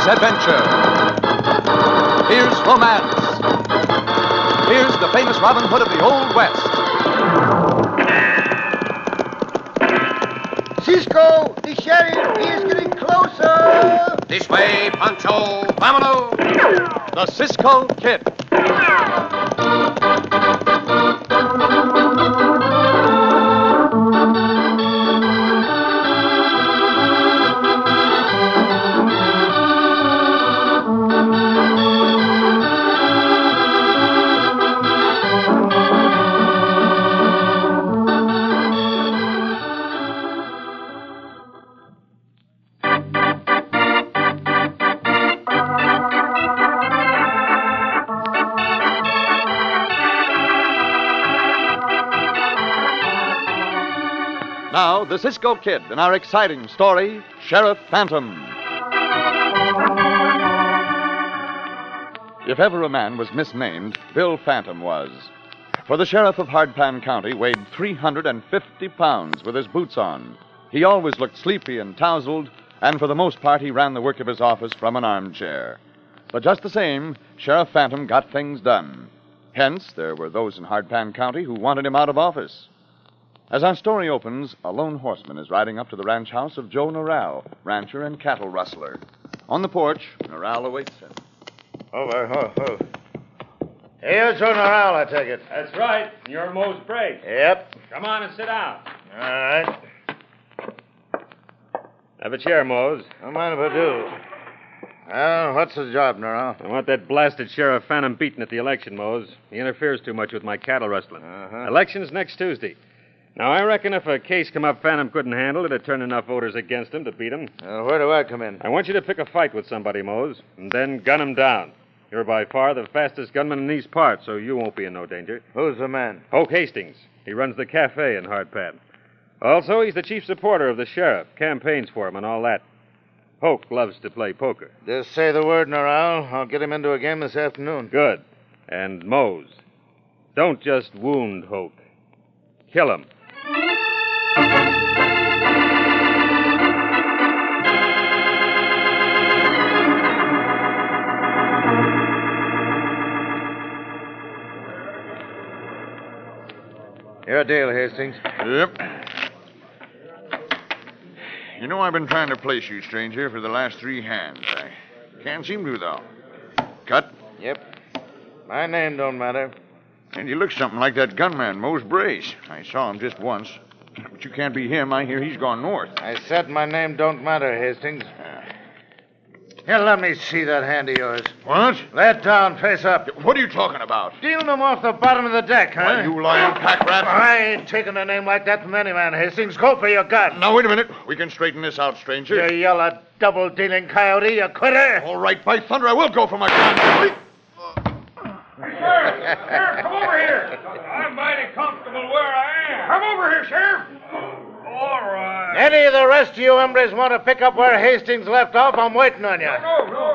adventure. Here's romance. Here's the famous Robin Hood of the Old West. Cisco, the sheriff, he is getting closer. This way, Pancho. Vámonos. The Cisco Kid. Now, the Cisco Kid in our exciting story, Sheriff Phantom. If ever a man was misnamed, Bill Phantom was. For the sheriff of Hardpan County weighed 350 pounds with his boots on. He always looked sleepy and tousled, and for the most part he ran the work of his office from an armchair. But just the same, Sheriff Phantom got things done. Hence, there were those in Hardpan County who wanted him out of office. As our story opens, a lone horseman is riding up to the ranch house of Joe Norral, rancher and cattle rustler. On the porch, Norral awaits him. Over. Hey, you're Joe Norral, I take it. That's right. You're Mose Brake. Yep. Come on and sit down. All right. Have a chair, Mose. Don't mind if I do. Well, what's the job, Norral? I want that blasted Sheriff Phantom beaten at the election, Mose. He interferes too much with my cattle rustling. Uh-huh. Election's next Tuesday. Now, I reckon if a case come up Phantom couldn't handle, it'd turn enough voters against him to beat him. Where do I come in? I want you to pick a fight with somebody, Mose, and then gun him down. You're by far the fastest gunman in these parts, so you won't be in no danger. Who's the man? Hoke Hastings. He runs the cafe in Hardpan. Also, he's the chief supporter of the sheriff, campaigns for him and all that. Hoke loves to play poker. Just say the word, Norral. I'll get him into a game this afternoon. Good. And Mose, don't just wound Hoke. Kill him. Your deal, Hastings. Yep. You know, I've been trying to place you, stranger, for the last 3 hands. I can't seem to, though. Cut? Yep. My name don't matter. And you look something like that gunman, Mose Brace. I saw him just once. But you can't be him. I hear he's gone north. I said my name don't matter, Hastings. Here, let me see that hand of yours. What? Lay it down, face up. What are you talking about? Stealing them off the bottom of the deck, huh? Why, you lying pack rat. I ain't taking a name like that from any man, Hastings. Go for your gun. Now, wait a minute. We can straighten this out, stranger. You yellow double-dealing coyote, you quitter. All right, by thunder, I will go for my gun. Sheriff, come over here. I'm mighty comfortable where I am. Come over here, Sheriff. All right. Any of the rest of you hombres want to pick up where Hastings left off, I'm waiting on you. No.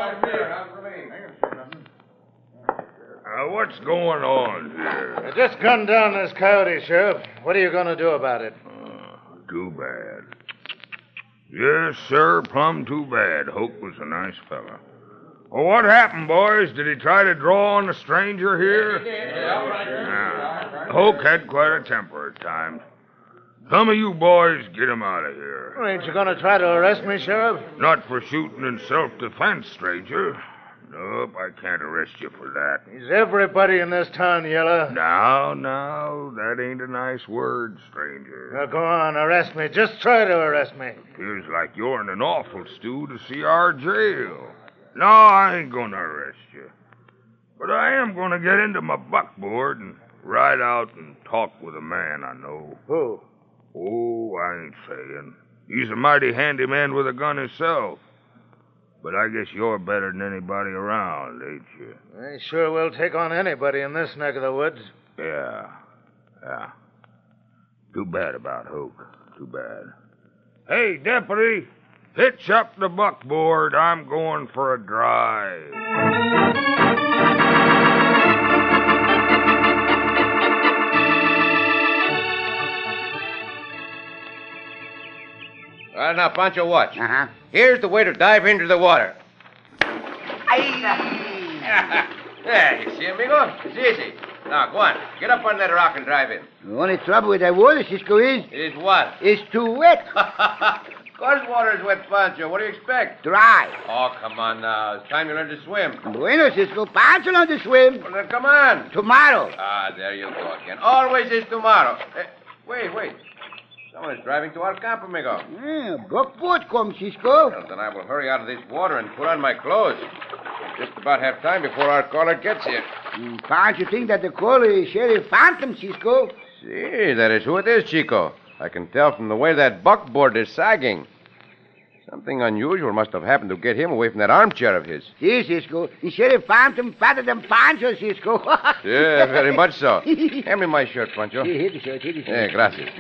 What's going on here? I just gunned down this coyote, Sheriff. What are you going to do about it? Too bad. Yes, sir, plumb too bad. Hoke was a nice fella. Well, what happened, boys? Did he try to draw on the stranger here? Hoke had quite a temper at times. Some of you boys get him out of here. Well, ain't you going to try to arrest me, Sheriff? Not for shooting in self-defense, stranger. Nope, I can't arrest you for that. He's everybody in this town, Yellow. Now, that ain't a nice word, stranger. Now, go on, arrest me. Just try to arrest me. Appears like you're in an awful stew to see our jail. No, I ain't gonna arrest you. But I am gonna get into my buckboard and ride out and talk with a man I know. Who? Oh, I ain't saying. He's a mighty handy man with a gun himself. But I guess you're better than anybody around, ain't you? I sure will take on anybody in this neck of the woods. Yeah. Too bad about Hoke. Too bad. Hey, deputy, hitch up the buckboard. I'm going for a drive. All right, now, Pancho, watch. Uh-huh. Here's the way to dive into the water. Yeah, you see, amigo? It's easy. Now, go on. Get up on that rock and drive in. The only trouble with that water, Cisco, It is what? it's too wet. Of course water's wet, Pancho. What do you expect? Dry. Oh, come on now. It's time you learn to swim. Bueno, Cisco, Pancho learned to swim. Well, then come on. Tomorrow. Ah, there you go again. Always is tomorrow. Wait. Someone is driving to our camp, amigo. Yeah, buckboard come, Cisco. Well, then I will hurry out of this water and put on my clothes. Just about have time before our caller gets here. Pancho think that the caller is Sheriff Phantom, Cisco. See, that is who it is, Chico. I can tell from the way that buckboard is sagging. Something unusual must have happened to get him away from that armchair of his. See, Cisco, the Sheriff Phantom fatter than Pancho, Cisco. Yeah, very much so. Hand me my shirt, Pancho. Here the shirt, here the shirt. Yeah, gracias.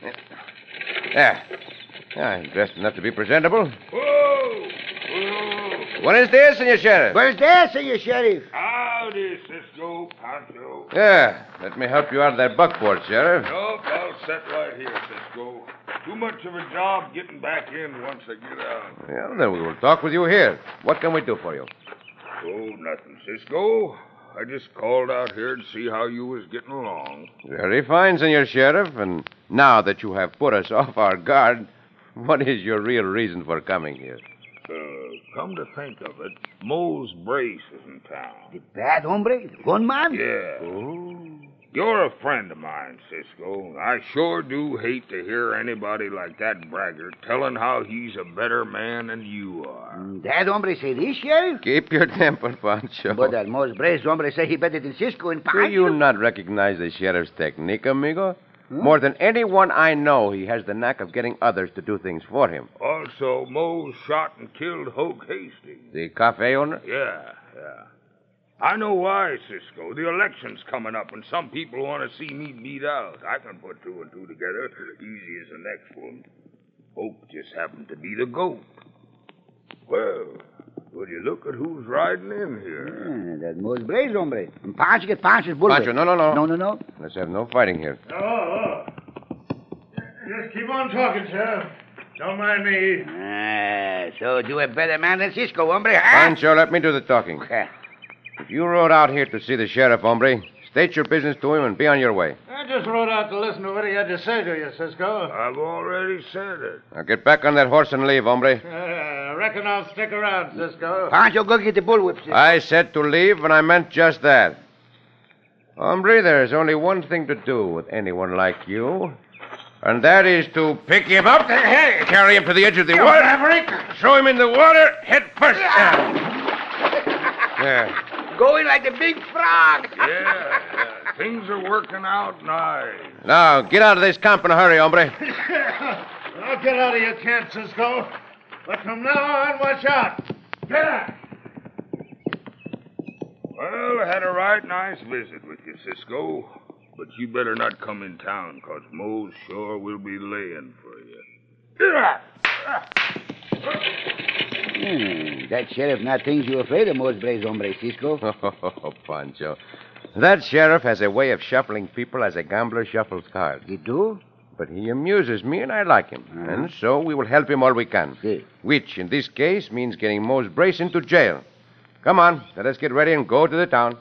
Yeah. I'm dressed enough to be presentable. Whoa! What is this, Senor Sheriff? Where's there, Senor Sheriff? Howdy, Cisco, Pancho. Yeah, let me help you out of that buckboard, Sheriff. Nope, I'll sit right here, Cisco. Too much of a job getting back in once I get out. Well, then we will talk with you here. What can we do for you? Oh, nothing, Cisco. I just called out here to see how you was getting along. Very fine, Senor Sheriff. And now that you have put us off our guard, what is your real reason for coming here? Come to think of it, Mose Brace is in town. The bad hombre? The gunman? Yeah. You're a friend of mine, Cisco. I sure do hate to hear anybody like that braggart telling how he's a better man than you are. That hombre say this, Sheriff? Keep your temper, Pancho. But that most brace hombre say he better than Cisco and Pancho. Do you not recognize the sheriff's technique, amigo? More than anyone I know, he has the knack of getting others to do things for him. Also, Mose shot and killed Hoke Hastings. The cafe owner? Yeah. I know why, Cisco. The election's coming up, and some people want to see me beat out. I can put two and two together easy as the next one. Hoke just happened to be the goat. Well, would you look at who's riding in here? That most brace hombre. And Pancho get Pancho's bullet. Pancho, no. No. Let's have no fighting here. Oh. Just keep on talking, Sheriff. Don't mind me. So do a better man than Cisco, hombre, huh? Pancho, let me do the talking. If you rode out here to see the sheriff, hombre, state your business to him and be on your way. I just rode out to listen to what he had to say to you, Cisco. I've already said it. Now get back on that horse and leave, hombre. I reckon I'll stick around, Cisco. Pancho, go get the bullwhip, Cisco. I said to leave, and I meant just that. Hombre, there's only one thing to do with anyone like you, and that is to pick him up, carry him to the edge of the water, throw him in the water head first. Yeah. Going like a big frog. Yeah. Things are working out nice. Now, get out of this camp in a hurry, hombre. I'll get out of your camp, Cisco. But from now on, watch out. Get out. Well, I had a right nice visit with you, Cisco. But you better not come in town, 'cause Mose sure will be laying for you. Get out! That sheriff not thinks you afraid of most brace hombre, Cisco. Oh, Pancho. That sheriff has a way of shuffling people as a gambler shuffles cards. You do? But he amuses me, and I like him. And so we will help him all we can. See. Which, in this case, means getting Mose Brace into jail. Come on, let us get ready and go to the town.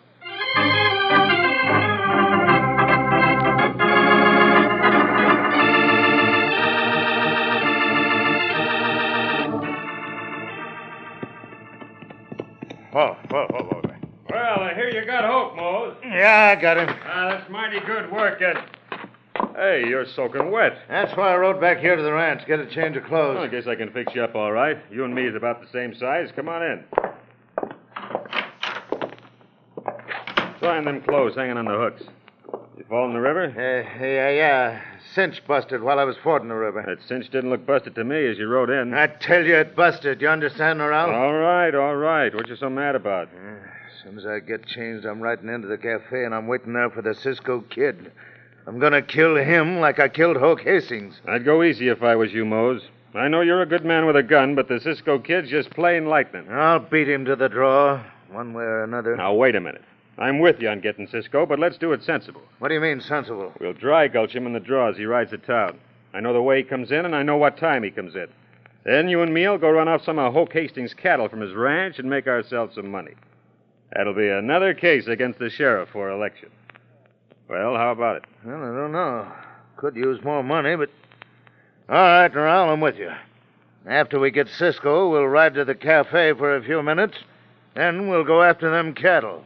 Whoa. Well, I hear you got Hope, Mose. Yeah, I got him. That's mighty good work, Ed. Hey, you're soaking wet. That's why I rode back here to the ranch, get a change of clothes. Well, I guess I can fix you up all right. You and me is about the same size. Come on in. Try on them clothes hanging on the hooks. You fall in the river? Yeah. Cinch busted while I was fording the river. That cinch didn't look busted to me as you rode in. I tell you it busted. You understand, Morale? All right. What you so mad about? As soon as I get changed, I'm riding into the cafe, and I'm waiting there for the Cisco Kid. I'm going to kill him like I killed Hoke Hastings. I'd go easy if I was you, Mose. I know you're a good man with a gun, but the Cisco Kid's just plain lightning. I'll beat him to the draw, one way or another. Now, wait a minute. I'm with you on getting Cisco, but let's do it sensible. What do you mean, sensible? We'll dry gulch him in the draw as he rides to town. I know the way he comes in, and I know what time he comes in. Then you and me'll go run off some of Hoke Hastings' cattle from his ranch and make ourselves some money. That'll be another case against the sheriff for election. Well, how about it? Well, I don't know. Could use more money, but... All right, Doral, I'm with you. After we get Cisco, we'll ride to the cafe for a few minutes, then we'll go after them cattle.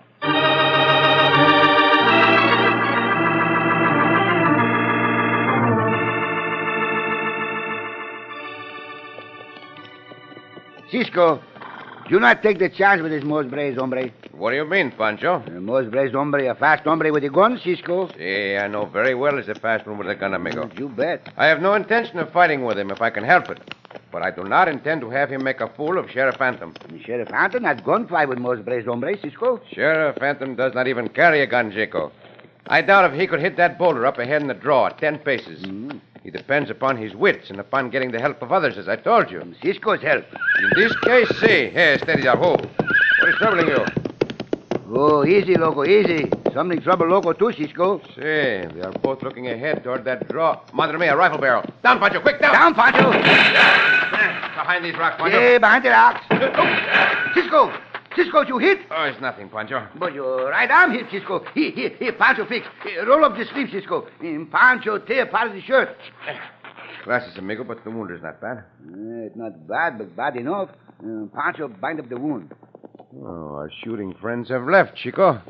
Cisco, do not take the chance with this Mos Brace hombre. What do you mean, Pancho? Mos Brace hombre, a fast hombre with a gun, Cisco. See, I know very well he's a fast one with a gun, amigo. You bet. I have no intention of fighting with him if I can help it. But I do not intend to have him make a fool of Sheriff Phantom. Sheriff Phantom not gunfight with Mos Brace hombre, Cisco. Sheriff Phantom does not even carry a gun, Chico. I doubt if he could hit that boulder up ahead in the draw at 10 paces. He depends upon his wits and upon getting the help of others, as I told you. Cisco's help. In this case, see. Here, steady there. Who? What is troubling you? Oh, easy, Loco, easy. Something trouble Loco too, Cisco. See, they are both looking ahead toward that draw. Madre mia, rifle barrel. Down, Pancho, quick, down! Down, Pancho! Behind these rocks, Pancho. Yeah, behind the rocks. Oh, Cisco! Cisco, you hit? Oh, it's nothing, Pancho. But your right arm hit, Cisco. Here, Pancho, fix. Roll up the sleeve, Cisco. Pancho, tear part of the shirt. Gracias, amigo, but the wound is not bad. It's not bad, but bad enough. Pancho, bind up the wound. Oh, our shooting friends have left, Chico.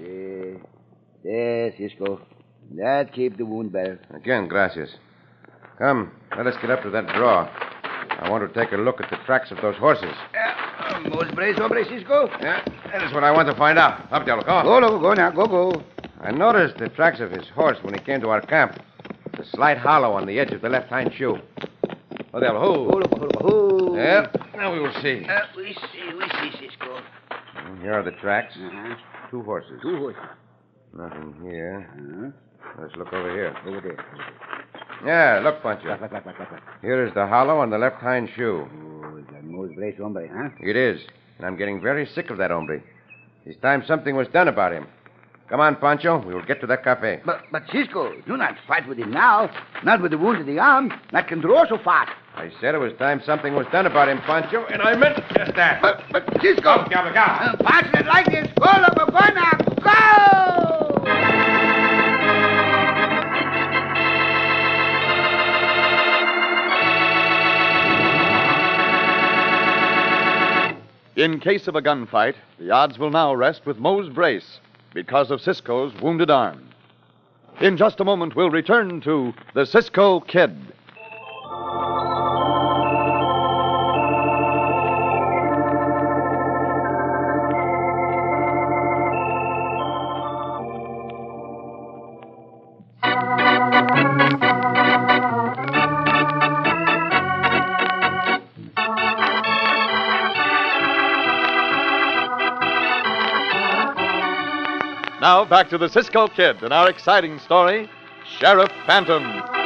There, Cisco. That keep the wound better. Again, gracias. Come, let us get up to that draw. I want to take a look at the tracks of those horses. Mos Brace hombre, Cisco? Yeah, that is what I want to find out. Up, Diablo, come on. Go, Loco, go now, go. I noticed the tracks of his horse when he came to our camp. The slight hollow on the edge of the left hind shoe. Oh, Diablo, Go, Loco, go. Yeah, now we will see. We see, Cisco. Here are the tracks. Uh-huh. Two horses. Two horses. Nothing here. Uh-huh. Let's look over here. Over there. Yeah, look, Pancho. Back. Here is the hollow on the left hind shoe. Oh, that Mos Brace hombre, huh? It is. And I'm getting very sick of that hombre. It's time something was done about him. Come on, Pancho. We will get to that cafe. But Cisco, do not fight with him now. Not with the wound in the arm. Not can draw so fast. I said it was time something was done about him, Pancho, and I meant just that. But Cisco. Go, Diablo, go. Pancho didn't like this. Go, Loco, go now. Go! In case of a gunfight, the odds will now rest with Mos Brace because of Cisco's wounded arm. In just a moment, we'll return to the Cisco Kid. Now, back to the Cisco Kid and our exciting story, Sheriff Phantom.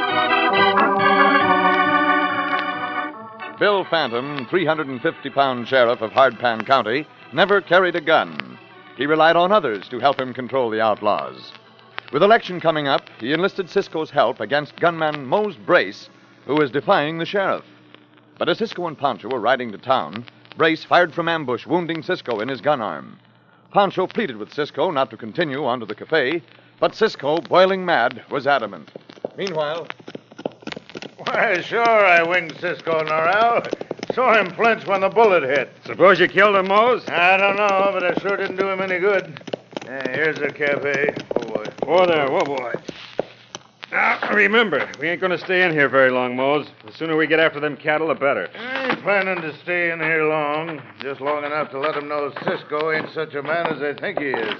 Bill Phantom, 350-pound sheriff of Hardpan County, never carried a gun. He relied on others to help him control the outlaws. With election coming up, he enlisted Cisco's help against gunman Mos Brace, who was defying the sheriff. But as Cisco and Pancho were riding to town, Brace fired from ambush, wounding Cisco in his gun arm. Pancho pleaded with Cisco not to continue on to the cafe, but Cisco, boiling mad, was adamant. Meanwhile... Why, sure, I winged Cisco, Norrell. Saw him flinch when the bullet hit. Suppose you killed him, Mose? I don't know, but I sure didn't do him any good. Here's the cafe. Oh, boy. Oh, there. Whoa, boy. Now, remember, we ain't going to stay in here very long, Mose. The sooner we get after them cattle, the better. I ain't planning to stay in here long. Just long enough to let them know Cisco ain't such a man as they think he is.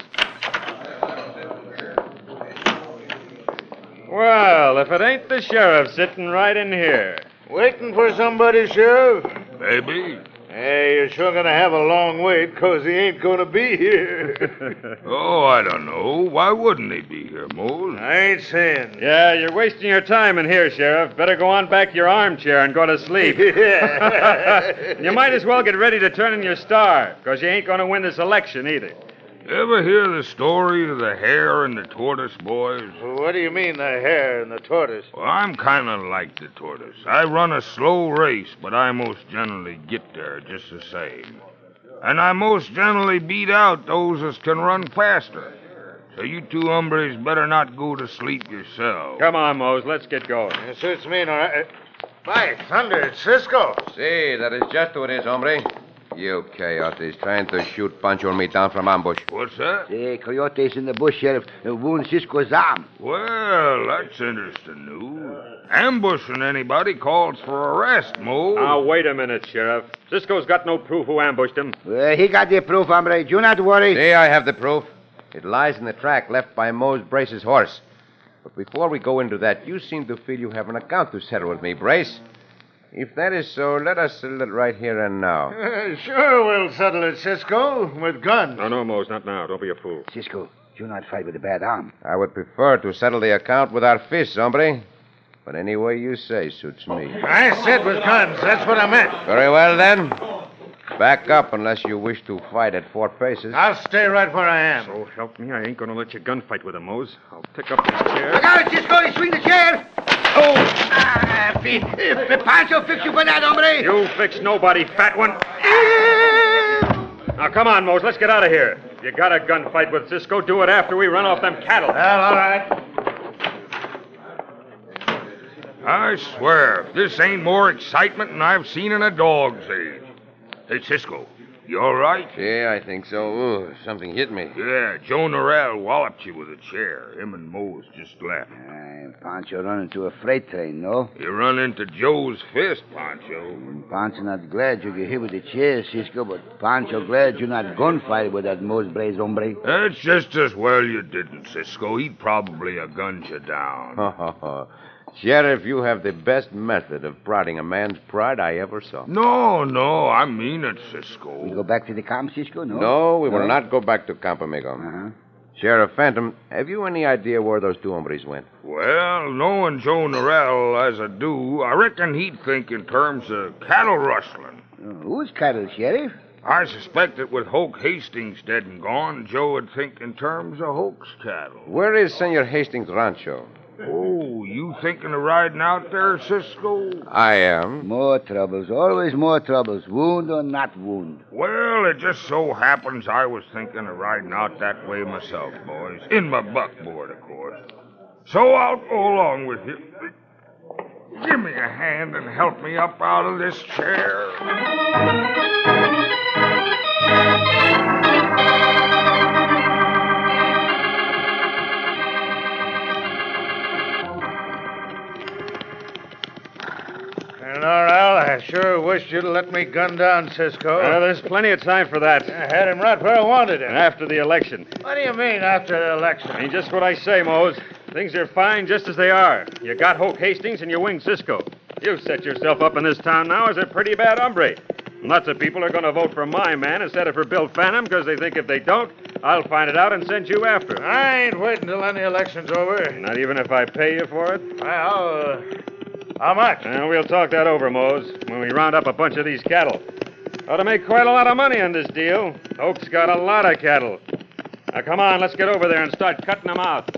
Well, if it ain't the sheriff sitting right in here. Waiting for somebody, Sheriff? Maybe. Hey, you're sure gonna have a long wait, 'cause he ain't gonna be here. Oh, I don't know. Why wouldn't he be here, Mose? I ain't saying. Yeah, you're wasting your time in here, Sheriff. Better go on back to your armchair and go to sleep. You might as well get ready to turn in your star, 'cause you ain't going to win this election either. Ever hear the story of the hare and the tortoise, boys? What do you mean, the hare and the tortoise? Well, I'm kind of like the tortoise. I run a slow race, but I most generally get there just the same. And I most generally beat out those that can run faster. So you two hombres better not go to sleep yourselves. Come on, Mose. Let's get going. It suits me, all right. By thunder, it's Cisco. See, that is just who it is, hombre. You coyotes trying to shoot Pancho and me down from ambush. What's that? The coyotes in the bush, Sheriff, wound Cisco's arm. Well, that's interesting news. Ambushing anybody calls for arrest, Mo. Now, wait a minute, Sheriff. Cisco's got no proof who ambushed him. He got the proof, hombre. Do not worry. See, I have the proof. It lies in the track left by Mose Brace's horse. But before we go into that, you seem to feel you have an account to settle with me, Brace. If that is so, let us settle it right here and now. Sure, we'll settle it, Cisco, with guns. No, Mose, not now. Don't be a fool. Cisco, do not fight with a bad arm. I would prefer to settle the account with our fists, hombre. But any way you say suits me. I said with guns. That's what I meant. Very well, then. Back up unless you wish to fight at 4 paces. I'll stay right where I am. So help me, I ain't gonna let you gunfight with him, Mose. I'll pick up this chair. Look out, Cisco. He swing the chair. Oh! Pancho fix you for that, hombre. You fix nobody, fat one. Now, come on, Mose. Let's get out of here. If you got a gunfight with Cisco, do it after we run off them cattle. Well, all right. I swear, this ain't more excitement than I've seen in a dog's age. Hey, Cisco, you all right? Yeah, I think so. Ooh, something hit me. Yeah, Joe Norrell walloped you with a chair. Him and Mose just left. Pancho run into a freight train, no? You run into Joe's fist, Pancho. Pancho not glad you get hit with the chair, Cisco, but Pancho glad you not gunfight with that Mose Brace, hombre. That's just as well you didn't, Cisco. He'd probably have gunned you down. Sheriff, you have the best method of prodding a man's pride I ever saw. No, I mean it, Cisco. We go back to the camp, Cisco, no? No, we will not go back to Camp Amigo. Uh-huh. Sheriff Phantom, have you any idea where those 2 hombres went? Well, knowing Joe Norrell as I do, I reckon he'd think in terms of cattle rustling. Who's cattle, Sheriff? I suspect that with Hoke Hastings dead and gone, Joe would think in terms of Hoke's cattle. Where is Senor Hastings' rancho? Oh, you thinking of riding out there, Cisco? I am. More troubles, always more troubles, wound or not wound. Well, it just so happens I was thinking of riding out that way myself, boys. In my buckboard, of course. So I'll go along with you. Give me a hand and help me up out of this chair. Norrell, I sure wish you'd let me gun down Cisco. There's plenty of time for that. I had him right where I wanted him. After the election. What do you mean, after the election? I mean, just what I say, Mose. Things are fine just as they are. You got Hoke Hastings and you winged Cisco. You've set yourself up in this town now as a pretty bad hombre. Lots of people are going to vote for my man instead of for Bill Phantom because they think if they don't, I'll find it out and send you after him. I ain't waiting till any election's over. Not even if I pay you for it? Well, how much? We'll talk that over, Mose, when we round up a bunch of these cattle. Ought to make quite a lot of money on this deal. Hoke's got a lot of cattle. Now, come on, let's get over there and start cutting them out.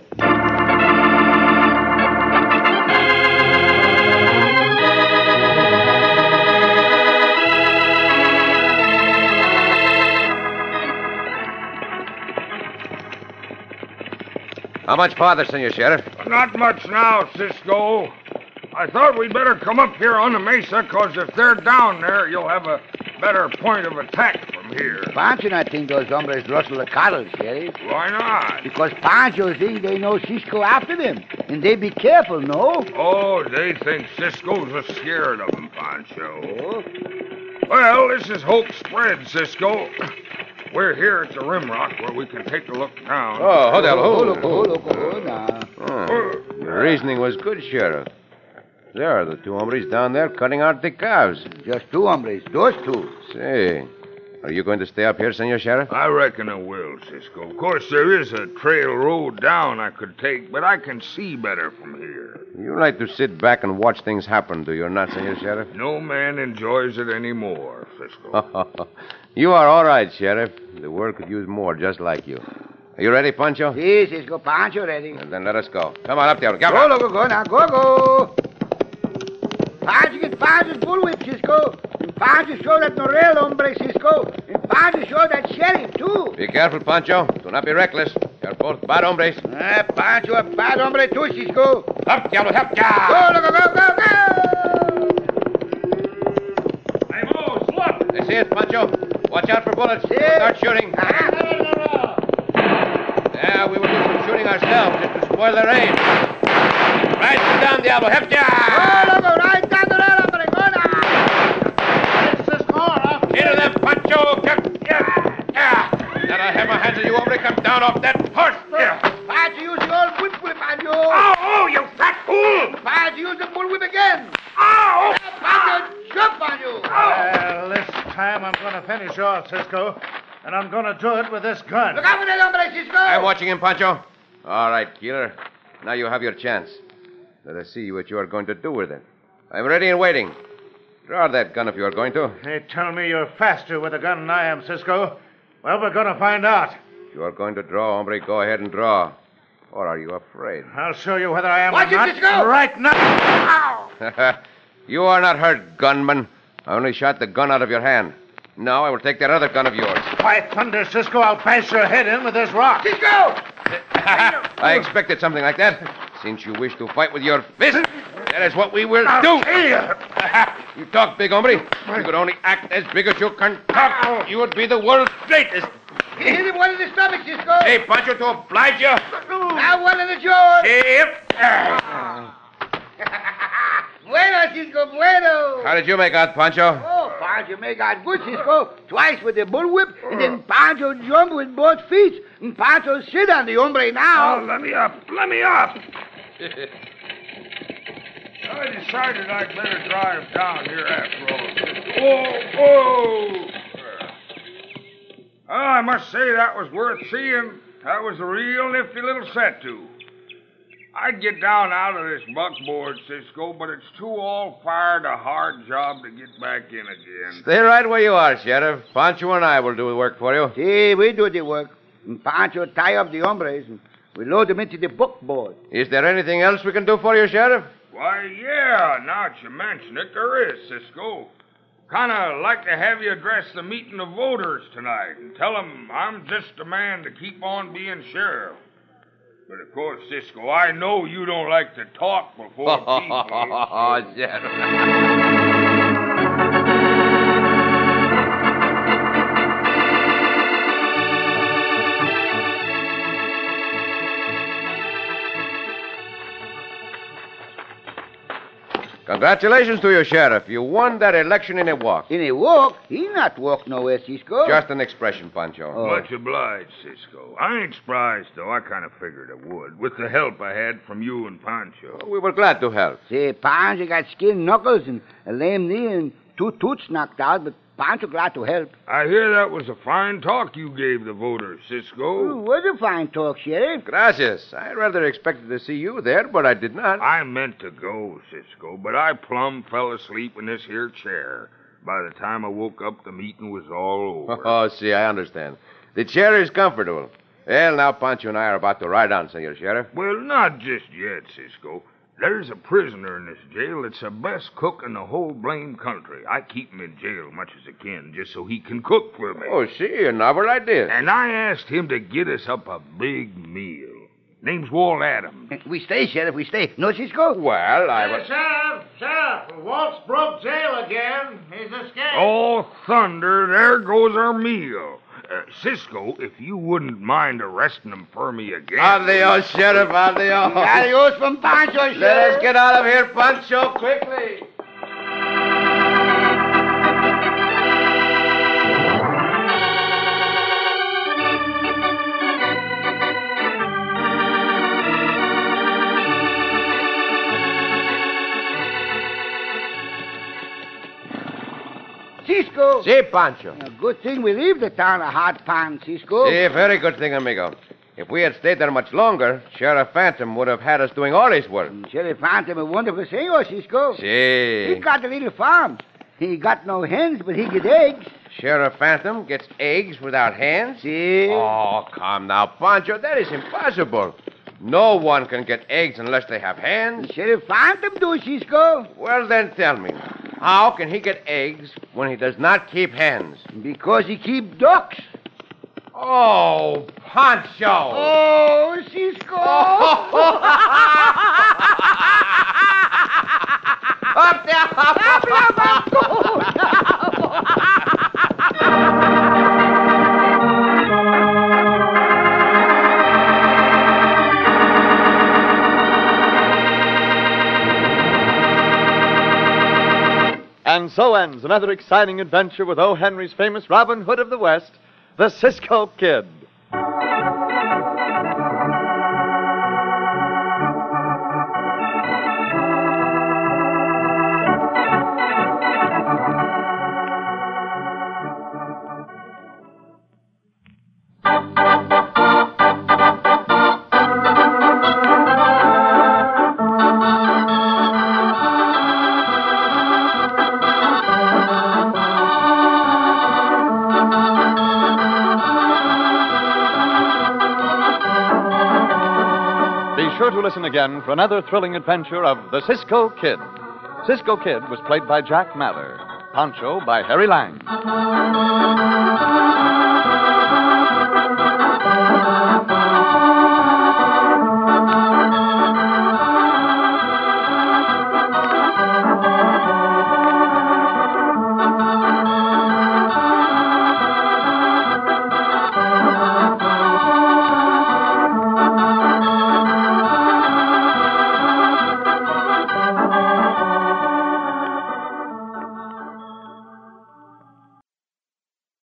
How much farther, Senor Sheriff? Not much now, Cisco. I thought we'd better come up here on the mesa, because if they're down there, you'll have a better point of attack from here. Pancho not think those hombres rustle the cattle, Sheriff. Why not? Because Pancho think they know Cisco after them. And they be careful, no? Oh, they think Cisco's scared of them, Pancho. Well, this is Hoke's spread, Cisco. We're here at the Rimrock where we can take a look down. Oh, hold on. Hold now. Your reasoning was good, Sheriff. There are the 2 hombres down there cutting out the calves. Just 2 hombres, those 2. Say, are you going to stay up here, Senor Sheriff? I reckon I will, Cisco. Of course, there is a trail road down I could take, but I can see better from here. You like to sit back and watch things happen, do you not, Senor Sheriff? No man enjoys it anymore, Cisco. You are all right, Sheriff. The world could use more just like you. Are you ready, Pancho? Si, Cisco. Pancho ready. And then let us go. Come on up, Diablo. Come Go, on. loco, go now. Go. Pancho get Pancho's bullwhip, Cisco. And Pancho show that no real hombre, Cisco. And Pancho show that sheriff, too. Be careful, Pancho. Do not be reckless. You're both bad hombres. Pancho a bad hombre, too, Cisco. Up, Diablo, up, Go, ya! loco, go. Hey, Mose, look! They see it, Pancho. Watch out for bullets. See? Start shooting. Yeah, we will do some shooting ourselves just to spoil their aim. Right down, Diablo. Help Go, ya! loco, right down to that hombre. Go now. Into them, Pancho. Let I have a hand on you, hombre. Come down off that horse. Pancho use the old whip, Pancho. Oh, you fat fool! Pancho use the bullwhip again. Oh! Pancho jump on you. Well, this time I'm going to finish off, Cisco. And I'm going to do it with this gun. Look out for that hombre, Cisco. I'm watching him, Pancho. All right, killer. Now you have your chance. Let us see what you are going to do with it. I'm ready and waiting. Draw that gun if you are going to. They tell me you're faster with a gun than I am, Cisco. Well, we're going to find out. If you are going to draw, hombre, go ahead and draw. Or are you afraid? I'll show you whether I am Watch or it, not. Cisco. Right now. Ow. You are not hurt, gunman. I only shot the gun out of your hand. Now I will take that other gun of yours. By thunder, Cisco, I'll bash your head in with this rock. Cisco. I expected something like that. Since you wish to fight with your fist, that is what we will do. You talk big, hombre. If you could only act as big as you can talk, you would be the world's greatest. You hit him one in the stomach, Cisco. Hey, Pancho, to oblige you. Now one in the jaw. Here. Bueno, Cisco, bueno. How did you make out, Pancho? Oh, Pancho make out good, Cisco. Twice with the bullwhip, and then Pancho jump with both feet. And Pancho sit on the hombre now. Oh, let me up. I decided I'd better drive down here after all. Whoa! Oh, I must say that was worth seeing. That was a real nifty little set to. I'd get down out of this buckboard, Cisco, but it's too all-fired a hard job to get back in again. Stay right where you are, Sheriff. Pancho and I will do the work for you. See, we do the work. And Pancho tie up the hombres, and we load them into the buckboard. Is there anything else we can do for you, Sheriff? Why, yeah, now that you mention it, there is, Cisco. Kind of like to have you address the meeting of voters tonight and tell them I'm just the man to keep on being sheriff. But of course, Cisco, I know you don't like to talk before people. Oh, Sheriff. Congratulations to you, Sheriff. You won that election in a walk. In a walk, he not walk nowhere, Cisco. Just an expression, Pancho. Much obliged, Cisco. I ain't surprised, though. I kind of figured it would, with the help I had from you and Pancho. We were glad to help. See, Pancho got skinned knuckles and a lame knee and 2 tooths knocked out, but Pancho glad to help. I hear that was a fine talk you gave the voters, Oh, Cisco. was a fine talk, Sheriff. Gracias. I rather expected to see you there, but I did not. I meant to go, Cisco, but I plumb fell asleep in this here chair. By the time I woke up, the meeting was all over. Oh, see, I understand. The chair is comfortable. Well, now Pancho and I are about to ride on, Senor Sheriff. Well, not just yet, Cisco. There's a prisoner in this jail that's the best cook in the whole blame country. I keep him in jail much as I can, just so he can cook for me. Oh, see, a novel idea. And I asked him to get us up a big meal. Name's Walt Adams. We stay, Sheriff, we stay. No, Cisco? Well, I was... Sheriff, Walt's broke jail again. He's escaped. Oh, thunder, there goes our meal. Cisco, if you wouldn't mind arresting him for me again. Adios, Sheriff, adios. Adios from Pancho, Sheriff. Let us get out of here, Pancho, quickly. Cisco. Si, Pancho. A good thing we leave the town of Hot Pan, Cisco. Si, very good thing, amigo. If we had stayed there much longer, Sheriff Phantom would have had us doing all his work. Sheriff Phantom a wonderful senor, Cisco. See. He got a little farm. He got no hens, but he get eggs. Sheriff Phantom gets eggs without hands? See? Oh, come now, Pancho. That is impossible. No one can get eggs unless they have hands. Sheriff Phantom do, Cisco. Well, then tell me, how can he get eggs when he does not keep hens? Because he keep ducks. Oh, Pancho! Oh, Cisco! Up there! And so ends another exciting adventure with O. Henry's famous Robin Hood of the West, the Cisco Kid. Be sure to listen again for another thrilling adventure of the Cisco Kid. Cisco Kid was played by Jack Mather, Pancho by Harry Lang.